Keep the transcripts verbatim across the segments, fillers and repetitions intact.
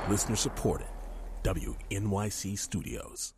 Listener supported. W N Y C Studios.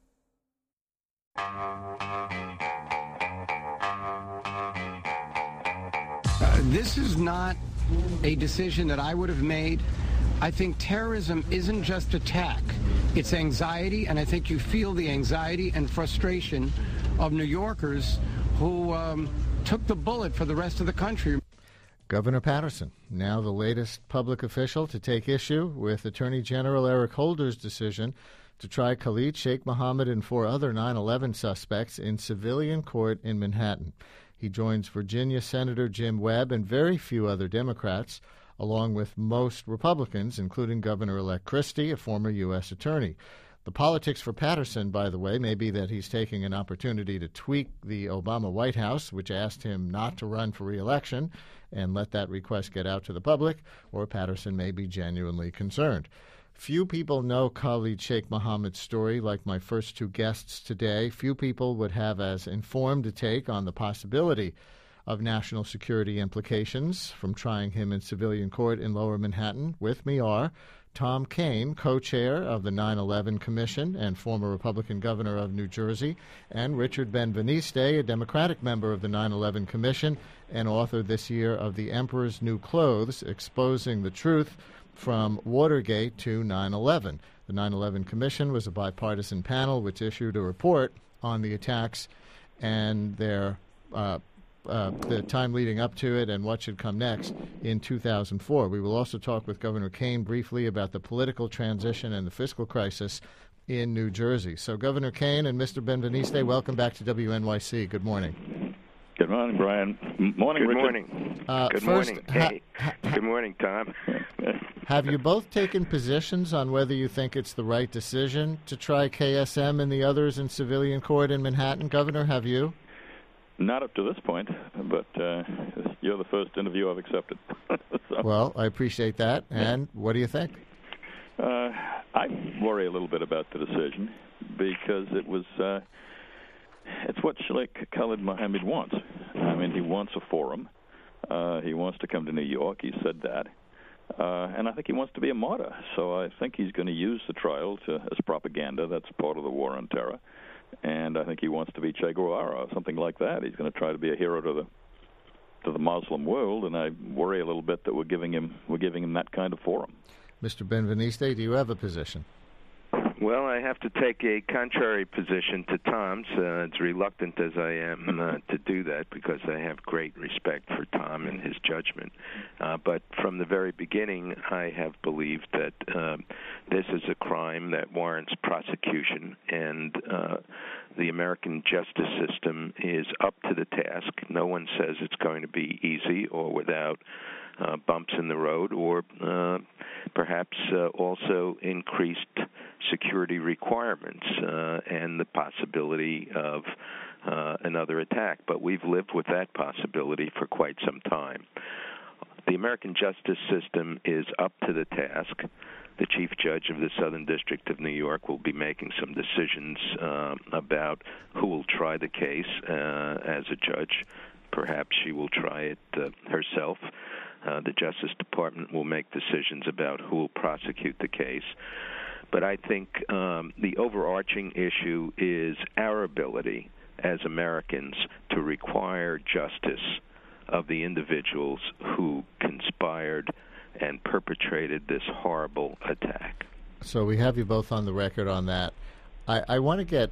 Uh, this is not a decision that I would have made. I think terrorism isn't just attack. It's anxiety, and I think you feel the anxiety and frustration of New Yorkers who um, took the bullet for the rest of the country. Governor Paterson, now the latest public official to take issue with Attorney General Eric Holder's decision to try Khalid Sheikh Mohammed and four other nine eleven suspects in civilian court in Manhattan. He joins Virginia Senator Jim Webb and very few other Democrats, along with most Republicans, including Governor-elect Christie, a former U S attorney. The politics for Paterson, by the way, may be that he's taking an opportunity to tweak the Obama White House, which asked him not to run for re-election, and let that request get out to the public, or Paterson may be genuinely concerned. Few people know Khalid Sheikh Mohammed's story like my first two guests today. Few people would have as informed a take on the possibility of national security implications from trying him in civilian court in Lower Manhattan. With me are Tom Kean, co-chair of the nine eleven Commission and former Republican governor of New Jersey, and Richard Ben-Veniste, a Democratic member of the nine eleven Commission and author this year of The Emperor's New Clothes, Exposing the Truth from Watergate to nine eleven. The nine eleven Commission was a bipartisan panel which issued a report on the attacks and their uh, uh, the time leading up to it and what should come next in two thousand four. We will also talk with Governor Kean briefly about the political transition and the fiscal crisis in New Jersey. So, Governor Kean and Mister Ben-Veniste, welcome back to W N Y C. Good morning. Good morning, Brian. M- morning, Good Richard. morning. Uh, Good first, morning. ha- Hey. ha- Good morning, Tom. Have you both taken positions on whether you think it's the right decision to try K S M and the others in civilian court in Manhattan? Governor, have you? Not up to this point, but uh, you're the first interview I've accepted. so, Well, I appreciate that. And what do you think? uh, I worry a little bit about the decision because it was uh, it's what Sheikh Khalid Mohammed wants. I mean, he wants a forum. Uh, he wants to come to New York. He said that. Uh, and I think he wants to be a martyr. So I think he's going to use the trial to, as propaganda. That's part of the war on terror. And I think he wants to be Che Guevara or something like that. He's going to try to be a hero to the to the Muslim world, and I worry a little bit that we're giving him we're giving him that kind of forum. Mister Ben-Veniste, do you have a position? Well, I have to take a contrary position to Tom's. Uh, as reluctant as I am uh, to do that because I have great respect for Tom and his judgment. Uh, but from the very beginning, I have believed that uh, this is a crime that warrants prosecution, and uh, the American justice system is up to the task. No one says it's going to be easy or without Uh, bumps in the road, or uh, perhaps uh, also increased security requirements uh, and the possibility of uh, another attack. But we've lived with that possibility for quite some time. The American justice system is up to the task. The chief judge of the Southern District of New York will be making some decisions uh, about who will try the case uh, as a judge. Perhaps she will try it uh, herself. Uh, the Justice Department will make decisions about who will prosecute the case. But I think um, the overarching issue is our ability as Americans to require justice of the individuals who conspired and perpetrated this horrible attack. So we have you both on the record on that. I, I want to get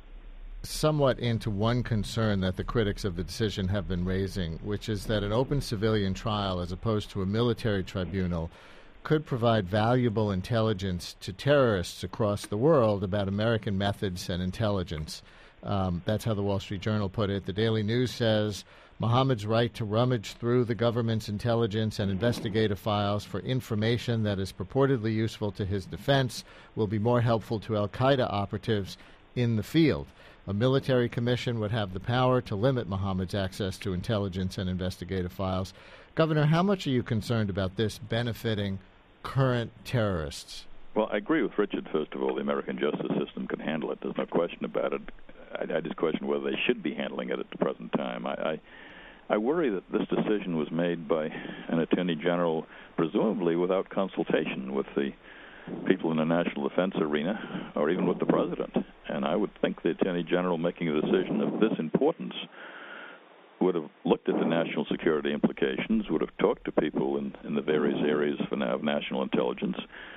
somewhat into one concern that the critics of the decision have been raising, which is that an open civilian trial as opposed to a military tribunal could provide valuable intelligence to terrorists across the world about American methods and intelligence. Um, that's how the Wall Street Journal put it. The Daily News says Mohammed's right to rummage through the government's intelligence and investigative files for information that is purportedly useful to his defense will be more helpful to al-Qaeda operatives in the field. A military commission would have the power to limit Mohammed's access to intelligence and investigative files. Governor, how much are you concerned about this benefiting current terrorists? Well, I agree with Richard. First of all, the American justice system can handle it. There's no question about it. I, I just question whether they should be handling it at the present time. I, I, I worry that this decision was made by an attorney general, presumably without consultation with the people in the national defense arena or even with the president. And I would think the Attorney General making a decision of this importance would have looked at the national security implications, would have talked to people in, in the various areas for now of national intelligence,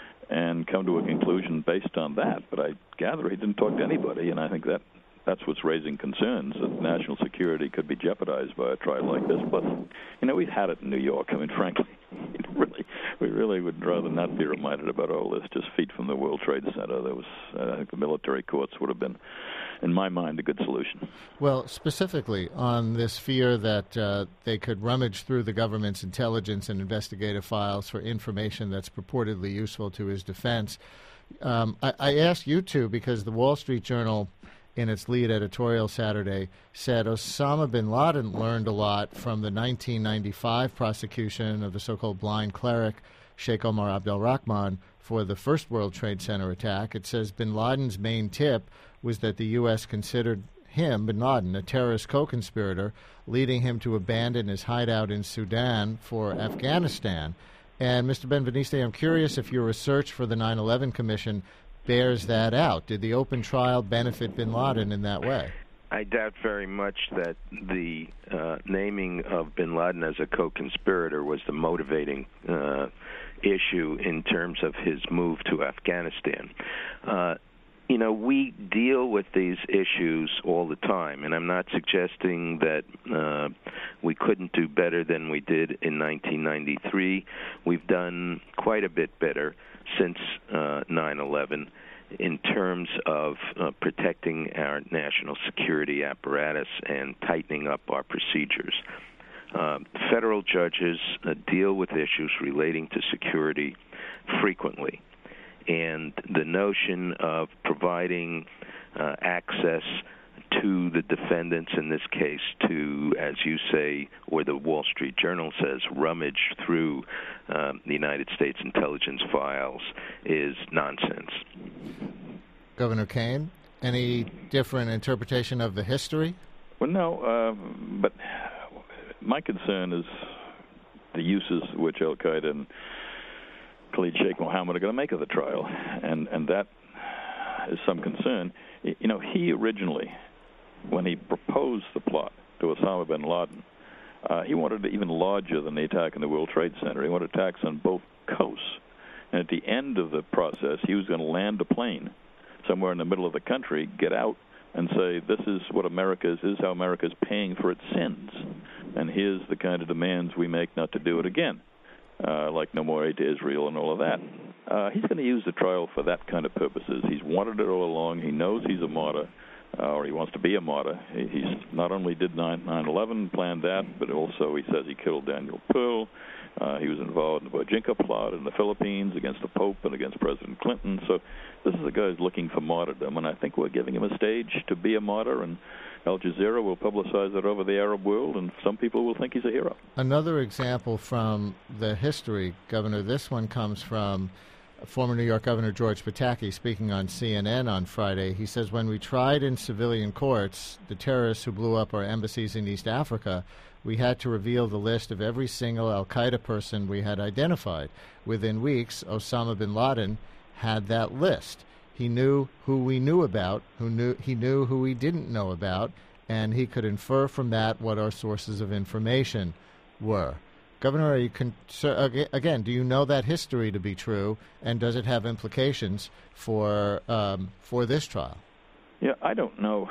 and come to a conclusion based on that. But I gather he didn't talk to anybody, and I think that that's what's raising concerns, that national security could be jeopardized by a trial like this. But, you know, we've had it in New York. I mean, frankly, really, we really would rather not be reminded about all this just feet from the World Trade Center. There was, uh, I think the military courts would have been, in my mind, a good solution. Well, specifically on this fear that uh, they could rummage through the government's intelligence and investigative files for information that's purportedly useful to his defense, um, I, I asked you two because the Wall Street Journal, in its lead editorial Saturday, said Osama bin Laden learned a lot from the nineteen ninety-five prosecution of the so-called blind cleric Sheikh Omar Abdel Rahman for the first World Trade Center attack. It says bin Laden's main tip was that the U S considered him, bin Laden, a terrorist co-conspirator, leading him to abandon his hideout in Sudan for Afghanistan. And Mister Benveniste, I'm curious if your research for the nine eleven Commission bears that out. Did the open trial benefit bin Laden in that way? I doubt very much that the uh, naming of bin Laden as a co-conspirator was the motivating uh, issue in terms of his move to Afghanistan. Uh, you know, we deal with these issues all the time, and I'm not suggesting that uh, we couldn't do better than we did in nineteen ninety-three. We've done quite a bit better since uh, nine eleven in terms of uh, protecting our national security apparatus and tightening up our procedures. Uh, federal judges uh, deal with issues relating to security frequently, and the notion of providing uh, access to the defendants, in this case, to, as you say, or the Wall Street Journal says, rummage through um, the United States intelligence files is nonsense. Governor Kaine, any different interpretation of the history? Well, no, uh, but my concern is the uses which Al-Qaeda and Khalid Sheikh Mohammed are going to make of the trial, and, and that is some concern. You know, he originally, when he proposed the plot to Osama bin Laden, uh, he wanted it even larger than the attack in the World Trade Center. He wanted attacks on both coasts. And at the end of the process, he was going to land a plane somewhere in the middle of the country, get out, and say, this is what America is, this is how America is paying for its sins. And here's the kind of demands we make not to do it again, uh, like no more aid to Israel and all of that. Uh, he's going to use the trial for that kind of purposes. He's wanted it all along. He knows he's a martyr. Uh, or he wants to be a martyr. He, he's not only did nine eleven, planned that, but also he says he killed Daniel Pearl. Uh, he was involved in the Bojinka plot in the Philippines against the Pope and against President Clinton. So this is a guy who's looking for martyrdom, and I think we're giving him a stage to be a martyr, and Al Jazeera will publicize it over the Arab world, and some people will think he's a hero. Another example from the history, Governor, this one comes from former New York Governor George Pataki speaking on C N N on Friday. He says, when we tried in civilian courts the terrorists who blew up our embassies in East Africa, we had to reveal the list of every single al-Qaeda person we had identified. Within weeks, Osama bin Laden had that list. He knew who we knew about, who knew he knew who we didn't know about, and he could infer from that what our sources of information were. Governor, are you con- again, do you know that history to be true, and does it have implications for um, for this trial? Yeah, I don't know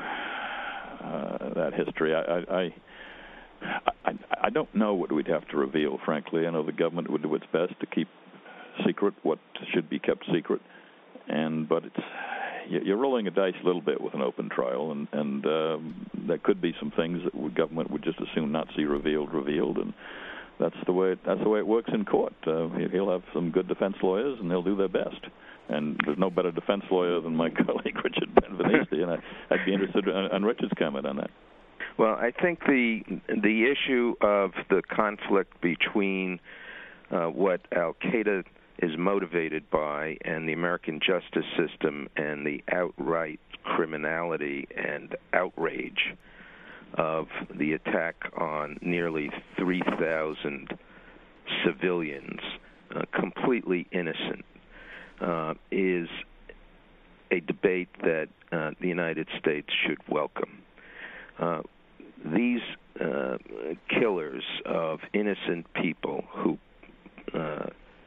uh, that history. I, I, I, I don't know what we'd have to reveal, frankly. I know the government would do its best to keep secret what should be kept secret, and but it's you're rolling a dice a little bit with an open trial, and, and um, there could be some things that the government would just as soon not see revealed, revealed, and That's the way. That's the way it works in court. Uh, he'll have some good defense lawyers, and they'll do their best. And there's no better defense lawyer than my colleague Richard Benveniste, and I, I'd be interested in, in Richard's comment on that. Well, I think the the issue of the conflict between uh, what Al-Qaeda is motivated by and the American justice system and the outright criminality and outrage of the attack on nearly three thousand civilians, uh, completely innocent, uh, is a debate that uh, the United States should welcome. Uh, these uh, killers of innocent people who uh,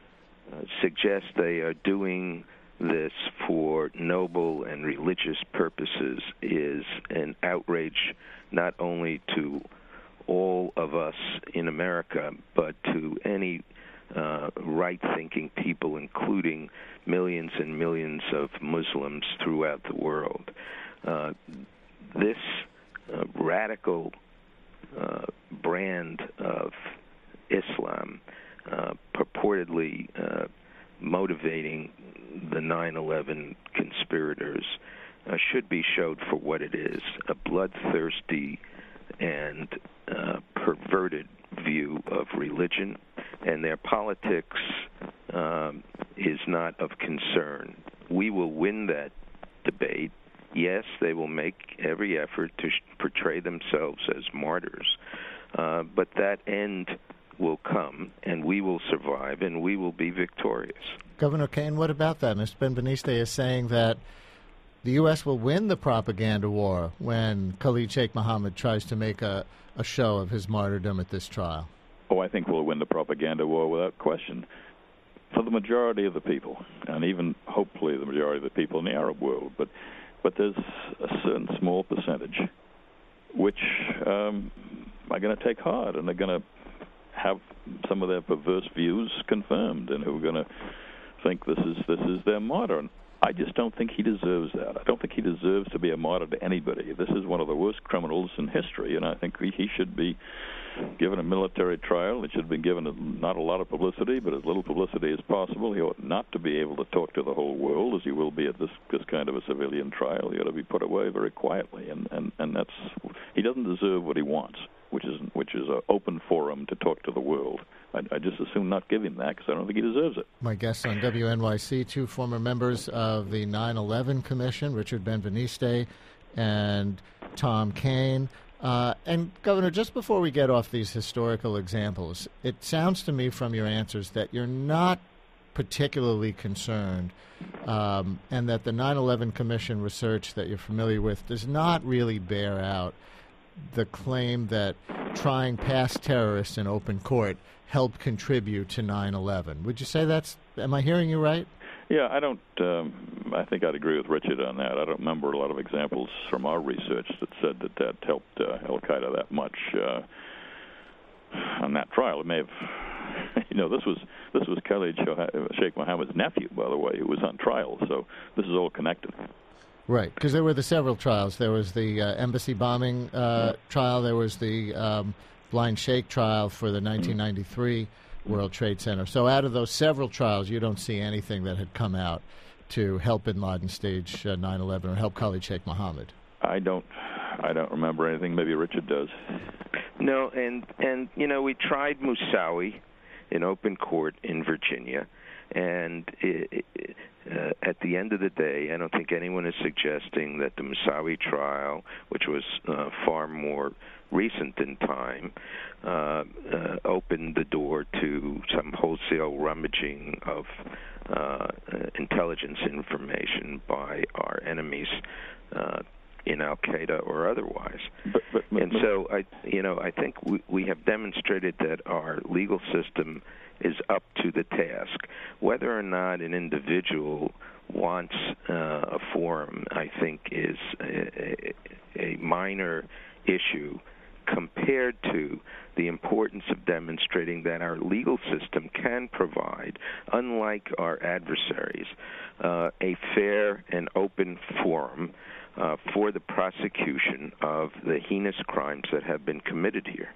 suggest they are doing this for noble and religious purposes is an outrage not only to all of us in America, but to any uh, right-thinking people, including millions and millions of Muslims throughout the world. Uh, this uh, radical uh, brand of Islam, uh, purportedly uh, motivating the nine eleven conspirators, uh, should be showed for what it is, a bloodthirsty and uh, perverted view of religion, and their politics um, is not of concern. We will win that debate. Yes, they will make every effort to sh- portray themselves as martyrs, uh, but that end will come, and we will survive, and we will be victorious. Governor Kaine, what about that? Mister Benveniste is saying that the U S will win the propaganda war when Khalid Sheikh Mohammed tries to make a, a show of his martyrdom at this trial. Oh, I think we'll win the propaganda war without question. For the majority of the people, and even hopefully the majority of the people in the Arab world, but but there's a certain small percentage which um, are going to take heart, and they're going to have some of their perverse views confirmed, and who are going to think this is this is their martyr. And I just don't think he deserves that. I don't think he deserves to be a martyr to anybody. This is one of the worst criminals in history, and I think he should be given a military trial. It should have been given a, not a lot of publicity, but as little publicity as possible. He ought not to be able to talk to the whole world, as he will be at this this kind of a civilian trial. He ought to be put away very quietly, and, and, and that's he doesn't deserve what he wants, which is which is an open forum to talk to the world. I, I just assume not give him that, because I don't think he deserves it. My guests on W N Y C, two former members of the nine eleven Commission, Richard Benveniste and Tom Kaine. Uh, and, Governor, just before we get off these historical examples, it sounds to me from your answers that you're not particularly concerned um, and that the nine eleven Commission research that you're familiar with does not really bear out the claim that trying past terrorists in open court helped contribute to nine eleven. Would you say that's, am I hearing you right? Yeah, I don't, um, I think I'd agree with Richard on that. I don't remember a lot of examples from our research that said that that helped uh, Al-Qaeda that much uh, on that trial. It may have, you know, this was this was Khalid Sheikh Mohammed's nephew, by the way, who was on trial, so this is all connected. Right, because there were the several trials. There was the uh, embassy bombing uh, yeah. trial. There was the um, Blind Sheikh trial for the nineteen ninety-three mm-hmm. World Trade Center. So out of those several trials, you don't see anything that had come out to help bin Laden stage uh, nine eleven or help Khalid Sheikh Mohammed. I don't, I don't remember anything. Maybe Richard does. No, and and you know we tried Moussaoui in open court in Virginia, and it, it, uh, at the end of the day, I don't think anyone is suggesting that the Moussaoui trial, which was uh, far more recent in time, uh, uh, opened the door to some wholesale rummaging of uh, intelligence information by our enemies uh, in Al-Qaeda or otherwise. But, but, but, and so, I, you know, I think we, we have demonstrated that our legal system is up to the task. Whether or not an individual wants uh, a forum, I think, is a, a minor issue compared to the importance of demonstrating that our legal system can provide, unlike our adversaries, uh, a fair and open forum uh, for the prosecution of the heinous crimes that have been committed here.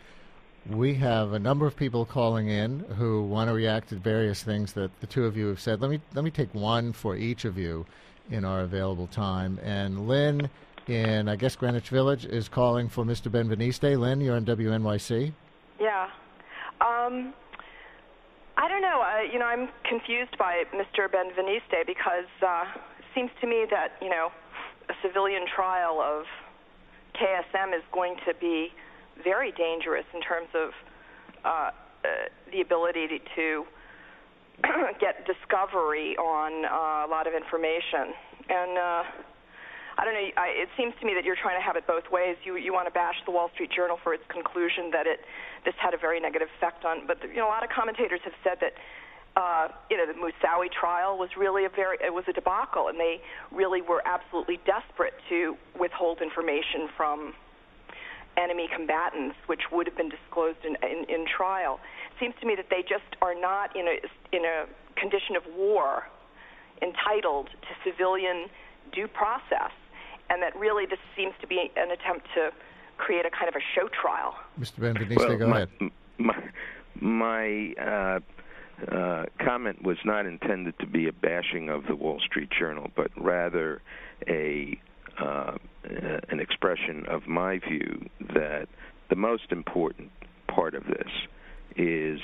We have a number of people calling in who want to react to various things that the two of you have said. Let me let me take one for each of you in our available time. And Lynn in, I guess, Greenwich Village is calling for Mister Benveniste. Lynn, you're on W N Y C. Yeah. Um, I don't know. Uh, you know, I'm confused by Mister Benveniste because uh, it seems to me that, you know, a civilian trial of K S M is going to be very dangerous in terms of uh, uh, the ability to, get discovery on uh, a lot of information. And uh, I don't know, I, it seems to me that you're trying to have it both ways. You you want to bash the Wall Street Journal for its conclusion that it this had a very negative effect on, but you know, a lot of commentators have said that uh, you know, the Moussaoui trial was really a very, it was a debacle, and they really were absolutely desperate to withhold information from enemy combatants, which would have been disclosed in, in, in trial. It seems to me that they just are not in a in a condition of war entitled to civilian due process, and that really this seems to be an attempt to create a kind of a show trial. Mister Benveniste, well, go my, ahead. My, my uh, uh, comment was not intended to be a bashing of the Wall Street Journal, but rather a uh, an expression of my view that the most important part of this is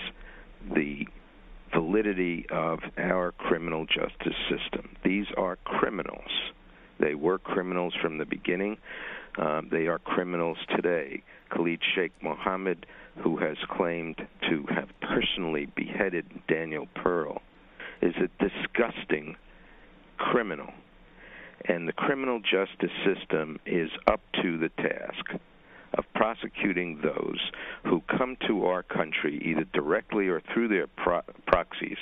the validity of our criminal justice system. These are criminals. They were criminals from the beginning. Um, they are criminals today. Khalid Sheikh Mohammed, who has claimed to have personally beheaded Daniel Pearl, is a disgusting criminal. And the criminal justice system is up to the task of prosecuting those who come to our country, either directly or through their pro- proxies,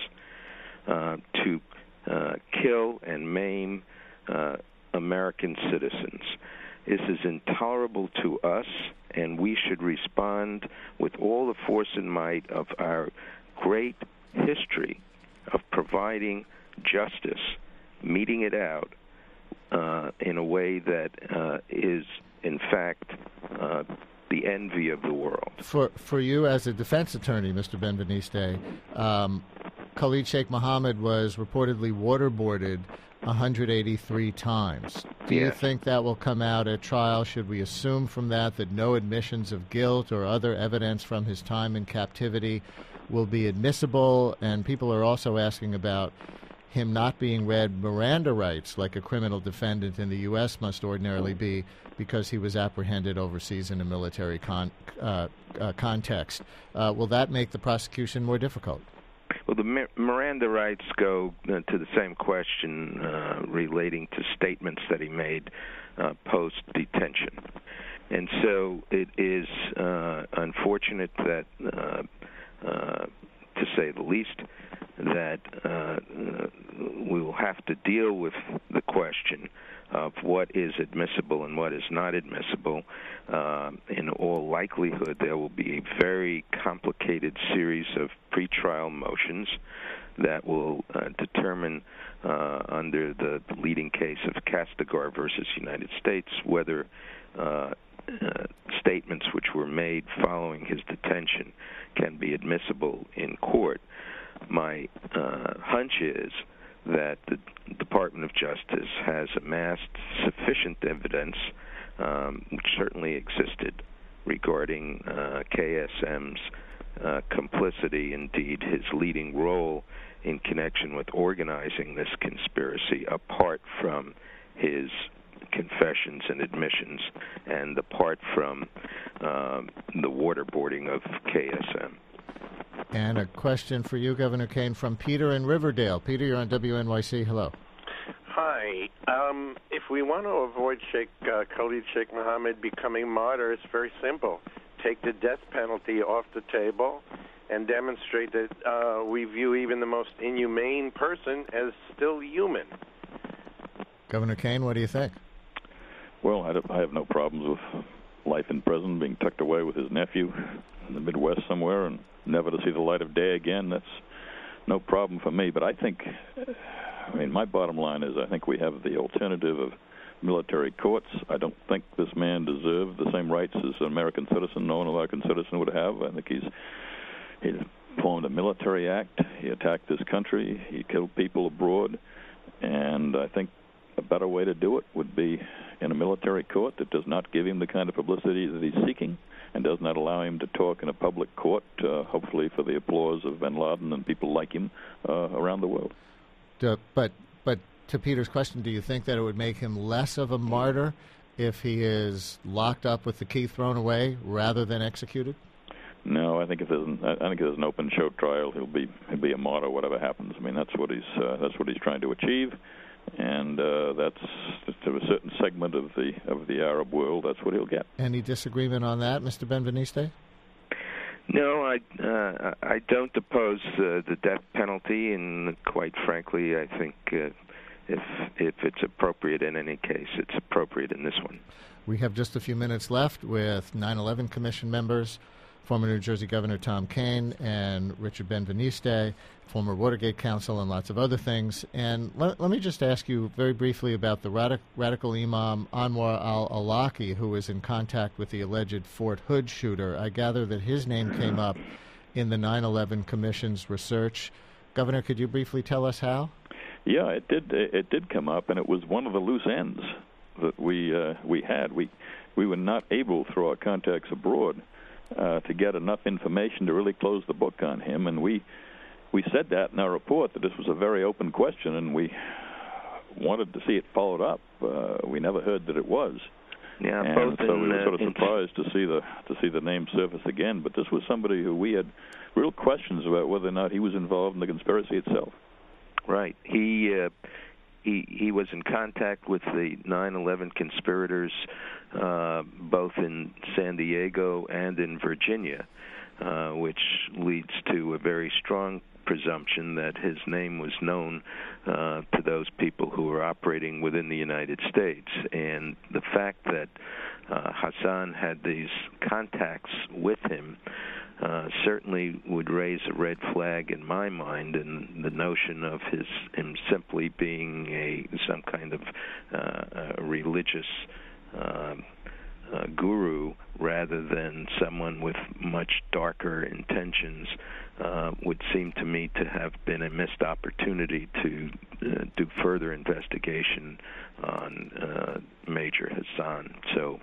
uh, to uh, kill and maim uh, American citizens. This is intolerable to us, and we should respond with all the force and might of our great history of providing justice, meting it out uh, in a way that uh, is, in fact, uh, the envy of the world. For for you as a defense attorney, Mister Benveniste, um, Khalid Sheikh Mohammed was reportedly waterboarded one hundred eighty-three times. Do yes. you think that will come out at trial? Should we assume from that that no admissions of guilt or other evidence from his time in captivity will be admissible? And people are also asking about him not being read Miranda rights like a criminal defendant in the U S must ordinarily be because he was apprehended overseas in a military con- uh, uh, context. Uh, will that make the prosecution more difficult? Well, the Mir- Miranda rights go uh, to the same question uh, relating to statements that he made uh, post-detention. And so it is uh, unfortunate that, uh, uh, to say the least, that uh, uh, we will have to deal with the question of what is admissible and what is not admissible. Uh, in all likelihood, there will be a very complicated series of pretrial motions that will uh, determine, uh, under the, the leading case of Castigar versus United States, whether uh, uh, statements which were made following his detention can be admissible in court. My uh, hunch is that the Department of Justice has amassed sufficient evidence, um, which certainly existed, regarding uh, K S M's uh, complicity, indeed his leading role in connection with organizing this conspiracy, apart from his confessions and admissions, and apart from um, the waterboarding of K S M. And a question for you, Governor Kaine, from Peter in Riverdale. Peter, you're on W N Y C. Hello. Hi. Um, if we want to avoid Sheikh uh, Khalid Sheikh Mohammed becoming martyr, it's very simple. Take the death penalty off the table and demonstrate that uh, we view even the most inhumane person as still human. Governor Kaine, what do you think? Well, I have no problems with life in prison, being tucked away with his nephew in the Midwest somewhere and never to see the light of day again. That's no problem for me. But I think, I mean, my bottom line is I think we have the alternative of military courts. I don't think this man deserved the same rights as an American citizen, no American citizen would have. I think he's he formed a military act. He attacked this country. He killed people abroad. And I think a better way to do it would be in a military court that does not give him the kind of publicity that he's seeking and does not allow him to talk in a public court, uh, hopefully for the applause of bin Laden and people like him uh, around the world. Do, but but to Peter's question, do you think that it would make him less of a martyr if he is locked up with the key thrown away rather than executed? No, I think if there's an, I think if there's an open show trial, he'll be he'll be a martyr, whatever happens. I mean, that's what he's uh, that's what he's trying to achieve, and uh, that's to a certain segment of the of the Arab world. That's what he'll get. Any disagreement on that, Mister Benveniste? No, I uh, I don't oppose uh, the death penalty, and quite frankly, I think uh, if if it's appropriate in any case, it's appropriate in this one. We have just a few minutes left with nine eleven Commission members, former New Jersey Governor Tom Kean and Richard Benveniste, former Watergate counsel, and lots of other things. And let, let me just ask you very briefly about the radic- radical Imam Anwar al-Awlaki, who was in contact with the alleged Fort Hood shooter. I gather that his name came up in the nine eleven Commission's research. Governor, could you briefly tell us how? Yeah, it did. It did come up, and it was one of the loose ends that we uh, we had. We we were not able, through our contacts abroad, uh, to get enough information to really close the book on him. And we we said that in our report, that this was a very open question, and we wanted to see it followed up. Uh, we never heard that it was. Yeah, and both so in, we were sort of uh, surprised to see the to see the name surface again. But this was somebody who we had real questions about whether or not he was involved in the conspiracy itself. Right. He uh, he he was in contact with the nine eleven conspirators, uh, both in San Diego and in Virginia, uh, which leads to a very strong presumption that his name was known uh, to those people who were operating within the United States. And the fact that uh, Hassan had these contacts with him uh, certainly would raise a red flag in my mind, and the notion of his him simply being a some kind of uh, a religious uh, uh, guru rather than someone with much darker intentions uh, would seem to me to have been a missed opportunity to uh, do further investigation on uh, Major Hassan. So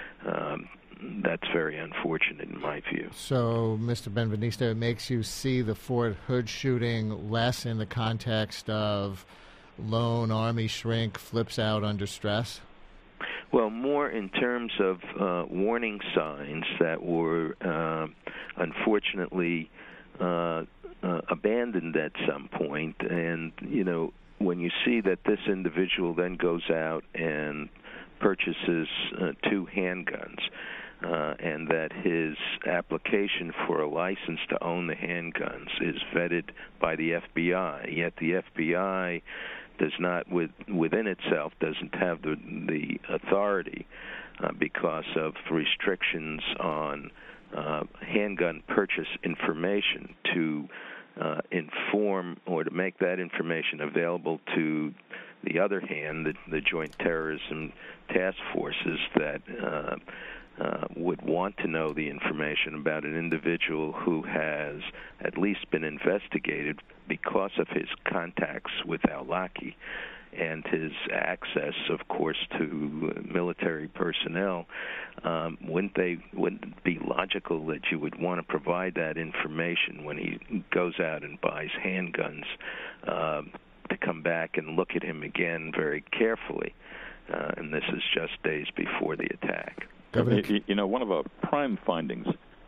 um, that's very unfortunate in my view. So, Mister Benveniste, it makes you see the Fort Hood shooting less in the context of lone army shrink flips out under stress? Well, more in terms of uh, warning signs that were uh, unfortunately uh, uh, abandoned at some point. And, you know, when you see that this individual then goes out and purchases uh, two handguns, uh, and that his application for a license to own the handguns is vetted by the F B I, yet the F B I does not, with, within itself, doesn't have the, the authority uh, because of restrictions on uh, handgun purchase information to uh, inform or to make that information available to the other hand, the, the Joint Terrorism Task Forces that uh, uh, would want to know the information about an individual who has at least been investigated because of his contacts with al-Awlaki and his access, of course, to military personnel. Um, wouldn't they? Wouldn't it be logical that you would want to provide that information when he goes out and buys handguns? Uh, to come back and look at him again very carefully, uh, and this is just days before the attack. You, you know, one of our prime findings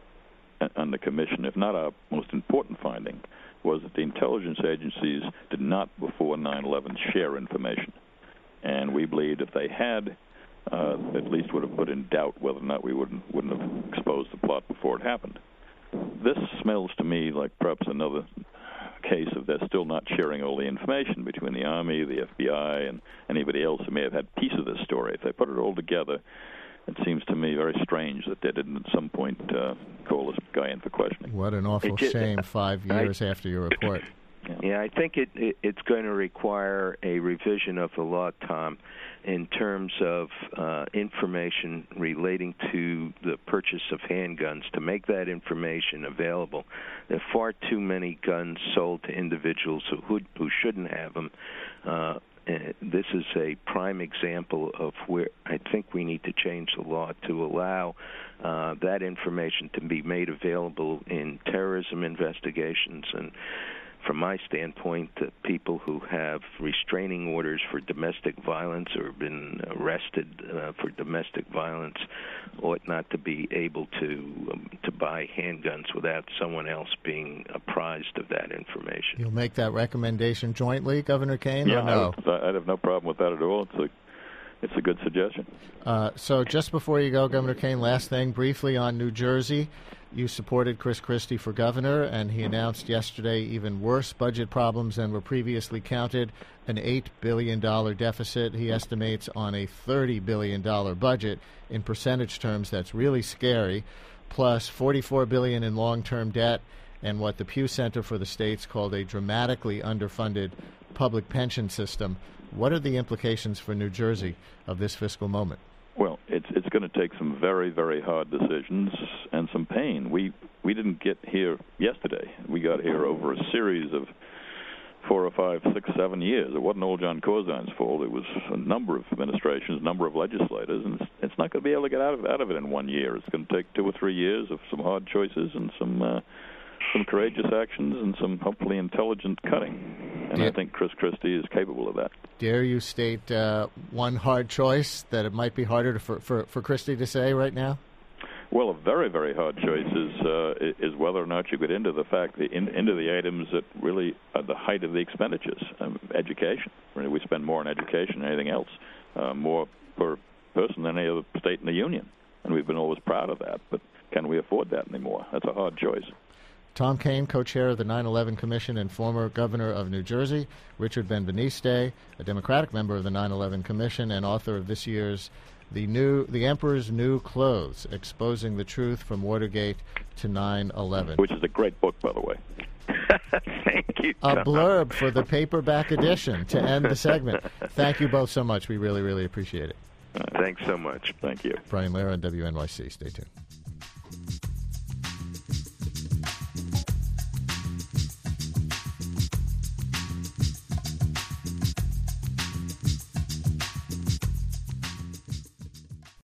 on the Commission, if not our most important finding, was that the intelligence agencies did not, before nine eleven, share information. And we believed if they had, uh, at least would have put in doubt whether or not we wouldn't, wouldn't have exposed the plot before it happened. This smells to me like perhaps another case of they're still not sharing all the information between the Army, the F B I, and anybody else who may have had piece of this story. If they put it all together, it seems to me very strange that they didn't at some point uh, call this guy in for questioning. What an awful just, shame five years I, after your report. Yeah, yeah I think it, it, it's going to require a revision of the law, Tom, in terms of uh, information relating to the purchase of handguns, to make that information available. There are far too many guns sold to individuals who, who, who shouldn't have them. Uh, this is a prime example of where I think we need to change the law to allow uh, that information to be made available in terrorism investigations. And from my standpoint, that people who have restraining orders for domestic violence or have been arrested uh, for domestic violence ought not to be able to um, to buy handguns without someone else being apprised of that information. You'll make that recommendation jointly, Governor Kaine, yeah, or no? I would, I'd have no problem with that at all. It's a It's a good suggestion. Uh, so just before you go, Governor Kaine, last thing, briefly on New Jersey. You supported Chris Christie for governor, and he announced yesterday even worse budget problems than were previously counted, an eight billion dollars deficit. He estimates on a thirty billion dollars budget. In percentage terms, that's really scary, plus forty-four billion dollars in long-term debt and what the Pew Center for the States called a dramatically underfunded public pension system. What are the implications for New Jersey of this fiscal moment? Well, it's it's going to take some very, very hard decisions and some pain. We we didn't get here yesterday. We got here over a series of four or five, six, seven years. It wasn't all John Corzine's fault. It was a number of administrations, a number of legislators, and it's, it's not going to be able to get out of out of it in one year. It's going to take two or three years of some hard choices and some uh, some courageous actions and some hopefully intelligent cutting. And yeah. I think Chris Christie is capable of that. Dare you state uh, one hard choice that it might be harder to, for, for, for Christie to say right now? Well, a very, very hard choice is uh, is whether or not you get into the fact that in, into the items that really are the height of the expenditures. Um, education. Really, we spend more on education than anything else, uh, more per person than any other state in the union, and we've been always proud of that. But can we afford that anymore? That's a hard choice. Tom Kaine, co-chair of the nine eleven Commission and former governor of New Jersey. Richard Benveniste, a Democratic member of the nine eleven Commission and author of this year's The New, The Emperor's New Clothes, Exposing the Truth from Watergate to nine eleven. Which is a great book, by the way. Thank you, A Tom. blurb for the paperback edition to end the segment. Thank you both so much. We really, really appreciate it. Thanks so much. Thank you. Brian Lehrer on W N Y C. Stay tuned.